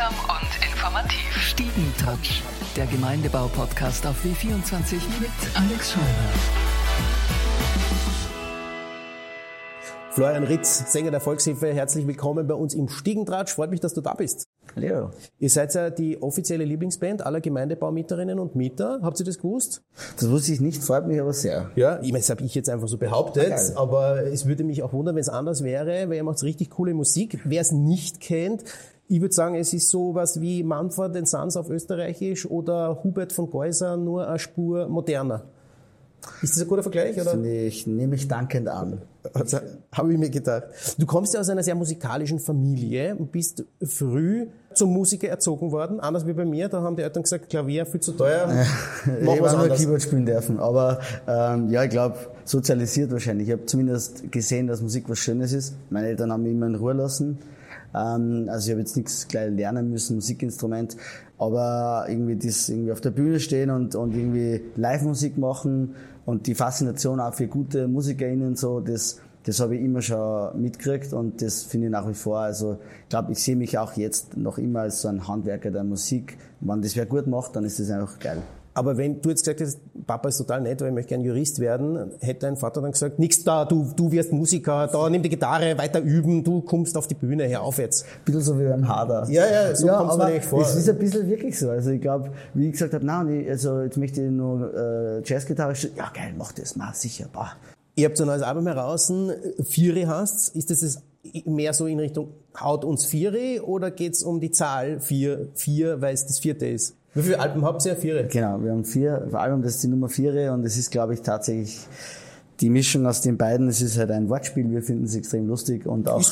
Unterhaltsam und informativ. Stiegentouch, der Gemeindebau-Podcast auf W24 mit Alex Scheuer. Florian Ritz, Sänger der Volkshilfe, herzlich willkommen bei uns im Stiegentratsch. Freut mich, dass du da bist. Hallo. Ihr seid ja die offizielle Lieblingsband aller Gemeindebaumieterinnen und Mieter. Habt ihr das gewusst? Das wusste ich nicht, freut mich aber sehr. Ja, ich meine, das habe ich jetzt einfach so behauptet, Geil. Aber es würde mich auch wundern, wenn es anders wäre, weil ihr macht richtig coole Musik. Wer es nicht kennt, ich würde sagen, es ist sowas wie Mumford & Sons auf Österreichisch oder Hubert von Geusser, nur eine Spur moderner. Ist das ein guter Vergleich? Oder? Nehme ich dankend an. Also, habe ich mir gedacht. Du kommst ja aus einer sehr musikalischen Familie und bist früh zum Musiker erzogen worden, anders wie bei mir. Da haben die Eltern gesagt, Klavier viel zu teuer. Ich habe nur Keyboard spielen dürfen, aber ich glaube, sozialisiert wahrscheinlich. Ich habe zumindest gesehen, dass Musik was Schönes ist. Meine Eltern haben mich immer in Ruhe lassen. Also ich habe jetzt nichts gleich lernen müssen, Musikinstrument, aber irgendwie auf der Bühne stehen und irgendwie Live-Musik machen und die Faszination auch für gute MusikerInnen, so, das habe ich immer schon mitgekriegt und das finde ich nach wie vor. Also ich glaube, ich sehe mich auch jetzt noch immer als so ein Handwerker der Musik. Wenn das wer gut macht, dann ist das einfach geil. Aber wenn du jetzt gesagt hast, Papa ist total nett, weil ich möchte gern Jurist werden, hätte dein Vater dann gesagt, nix da, du wirst Musiker, da nimm die Gitarre, weiter üben, du kommst auf die Bühne, hör auf jetzt. Ein bisschen so wie beim Hader. Ja, so kommt's mir eigentlich vor. Es ist ein bisschen wirklich so. Also ich glaube, wie ich gesagt habe, jetzt möchte ich nur Jazzgitarre spielen. Ja geil, mach das mal, sicher. Bah. Ihr habt so ein neues Album heraus, Vieri heißt's. Ist das mehr so in Richtung haut uns Vieri oder geht's um die Zahl 4, weil es das 4. ist? Wie viele Alben habt ihr? 4? Genau, wir haben 4 Album, das ist die Nummer 4 und es ist, glaube ich, tatsächlich die Mischung aus den beiden. Es ist halt ein Wortspiel, wir finden es extrem lustig und auch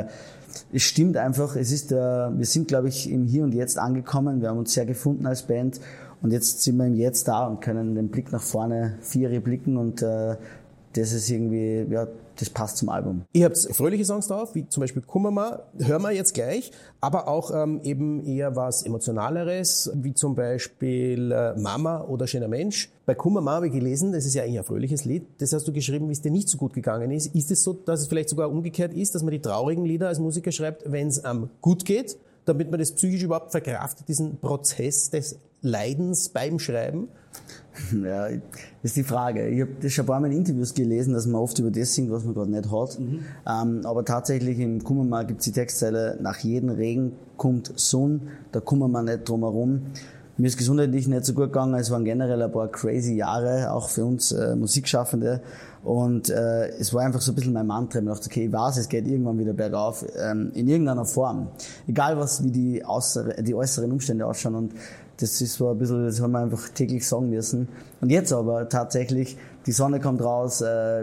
es stimmt einfach, wir sind, glaube ich, im Hier und Jetzt angekommen, wir haben uns sehr gefunden als Band und jetzt sind wir im Jetzt da und können den Blick nach vorne 4 blicken und das ist irgendwie, ja, das passt zum Album. Ihr habt fröhliche Songs drauf, wie zum Beispiel Kummerma, hören wir jetzt gleich, aber auch eben eher was Emotionaleres, wie zum Beispiel Mama oder Schöner Mensch. Bei Kummerma habe ich gelesen, das ist ja eigentlich ein fröhliches Lied, das hast du geschrieben, wie es dir nicht so gut gegangen ist. Ist es so, dass es vielleicht sogar umgekehrt ist, dass man die traurigen Lieder als Musiker schreibt, wenn es gut geht, damit man das psychisch überhaupt verkraftet, diesen Prozess des Leidens beim Schreiben? Ja, das ist die Frage. Ich habe das schon ein paar Mal in Interviews gelesen, dass man oft über das singt, was man gerade nicht hat. Aber tatsächlich im Kummerma gibt es die Textzeile, nach jedem Regen kommt Sonne, da kommen wir nicht drum herum. Mir ist gesundheitlich nicht so gut gegangen, es waren generell ein paar crazy Jahre, auch für uns Musikschaffende. Und es war einfach so ein bisschen mein Mantra. Ich dachte, okay, ich weiß, es geht irgendwann wieder bergauf, in irgendeiner Form. Egal wie die äußeren Umstände ausschauen. Und das ist so ein bisschen, das haben wir einfach täglich sagen müssen. Und jetzt aber tatsächlich, die Sonne kommt raus,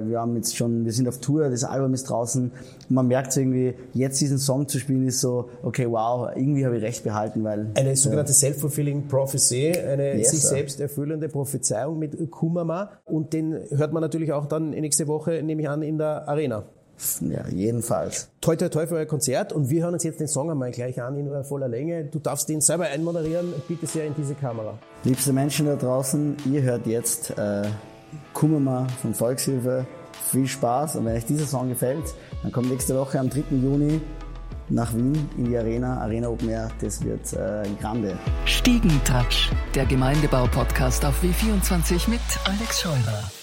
wir sind auf Tour, das Album ist draußen. Und man merkt so irgendwie, jetzt diesen Song zu spielen ist so, okay, wow, irgendwie habe ich recht behalten, weil... Eine sogenannte Self-fulfilling prophecy, eine sich selbst erfüllende Prophezeiung mit Kummerma. Und den hört man natürlich auch dann nächste Woche, nehme ich an, in der Arena. Ja, jedenfalls. Toi, toi, toi für euer Konzert und wir hören uns jetzt den Song einmal gleich an in voller Länge. Du darfst den selber einmoderieren, bitte sehr in diese Kamera. Liebste Menschen da draußen, ihr hört jetzt Kummerma von Volkshilfe. Viel Spaß und wenn euch dieser Song gefällt, dann kommt nächste Woche am 3. Juni nach Wien in die Arena Open Air. Das wird grande. Stiegentouch, der Gemeindebau-Podcast auf W24 mit Alex Scheuer.